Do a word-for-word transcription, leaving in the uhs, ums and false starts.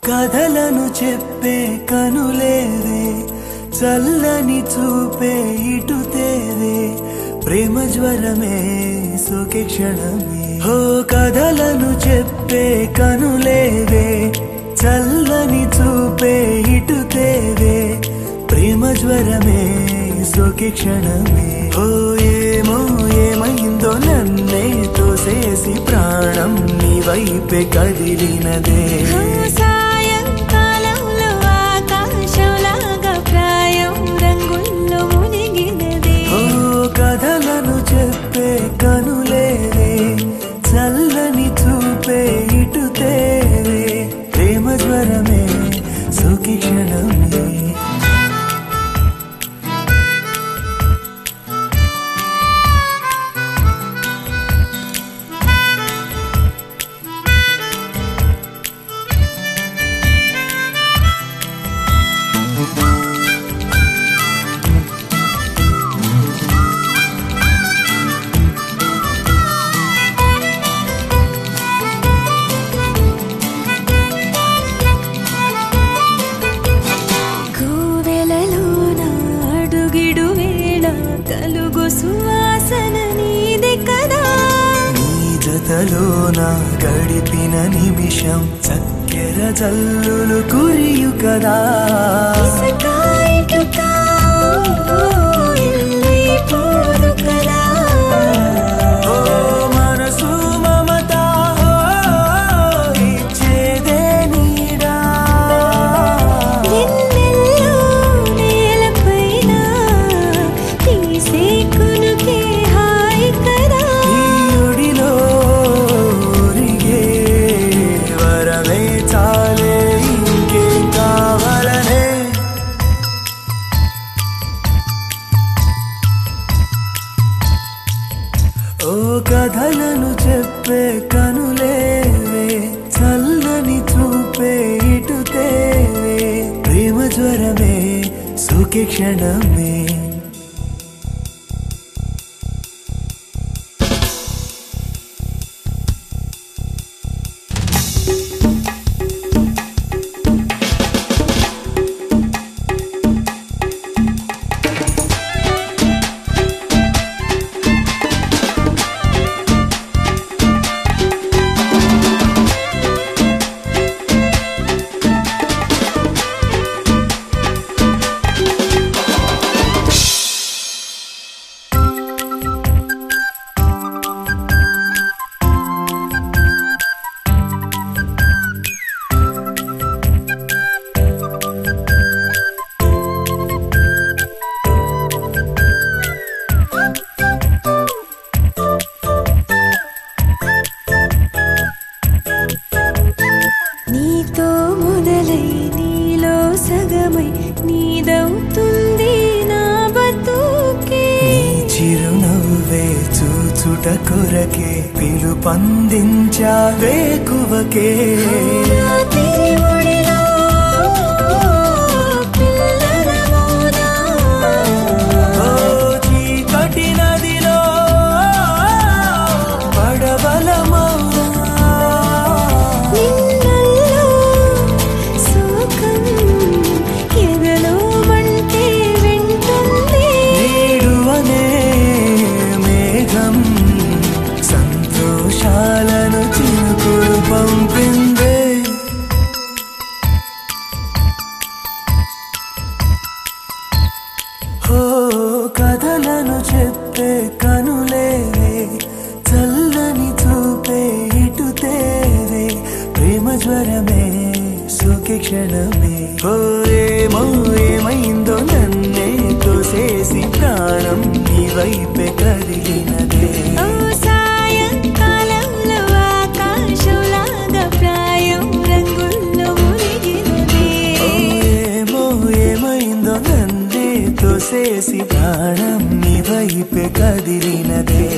కథలను చెప్పే కనులేవే చల్లని చూపే ఇటు తేవే ప్రేమ జ్వరమే సోకే క్షణమే హో కథలను చెప్పే కనులేవే చల్లని చూపే ఇటు తేవే ప్రేమ జ్వరమే సోకే క్షణమే ఓ ఏమో ఏమైందో నన్నే తోసేసి ప్రాణం నీ వైపే కదిలినదే సాయంకాలంలో ఆకాశంలాగా ప్రాయం రంగుల్లో మునిగినదే ఓ కథలను చెప్పే కనులేవే చల్లని చూపే ఇటు తేవే ప్రేమ జ్వరమే సోకే క్షణమే జతలోనా గడిపిన నిమిషం చక్కెర జల్లులు కురియు కదా ఓ మనసు మమత ఇచ్చేదే నీడా నేలపైన తీసే కునుకే హాయి కదా ఓ కథలను చెప్పే కనులేవే చల్లని చూపే ఇటు తేవే ప్రేమ జ్వరమే సోకే క్షణమే నీతో మొదలై నీలో సగమై నీదవుతుంది నా బతుకే చిరునవ్వే చూచుట కొరకే పిలుపందించా వేకువకే చీకటి నదిలో పడవల సంతోషాలను చినుకులు పంపిందే ఓ కథలను చెప్పే కనులేవే చల్లని చూపే ఇటు తేవే ప్రేమ జ్వరమే సోకే క్షణమే ఓ ఏమో ఏమైందో నన్నే తోసేసి ప్రాణం నీ వైపే కదిలినదే సాయంకాలంలో ఆకాశంలాగా ప్రాయం రంగుల్లో మునిగినదే ఏమో ఏమైందో నన్నే తోసేసి ప్రాణం నీ వైపే కదిలినదే